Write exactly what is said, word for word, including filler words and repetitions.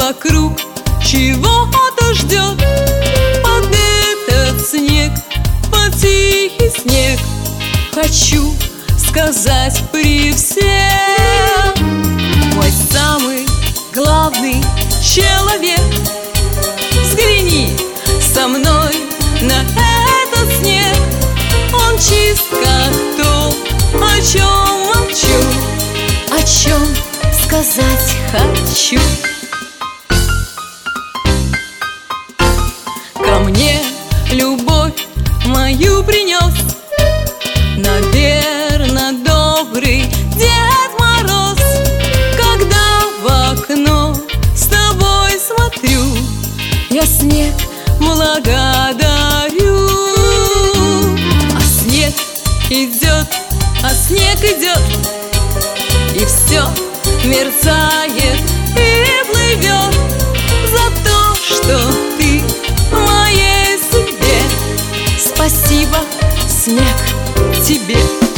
вокруг чего-то ждет. Под этот снег, под тихий снег, хочу сказать при всех: мой самый главный человек, взгляни со мной на этот снег. Он чист, как то, о чем молчу, о чем сказать хочу. Ко мне любовь мою принес, наверно, добрый Дед Мороз. Когда в окно с тобой смотрю, я снег благодарю. А снег идет, а снег идет, и все мерцает и плывет за то, что ты в моей судьбе. Спасибо, снег, тебе.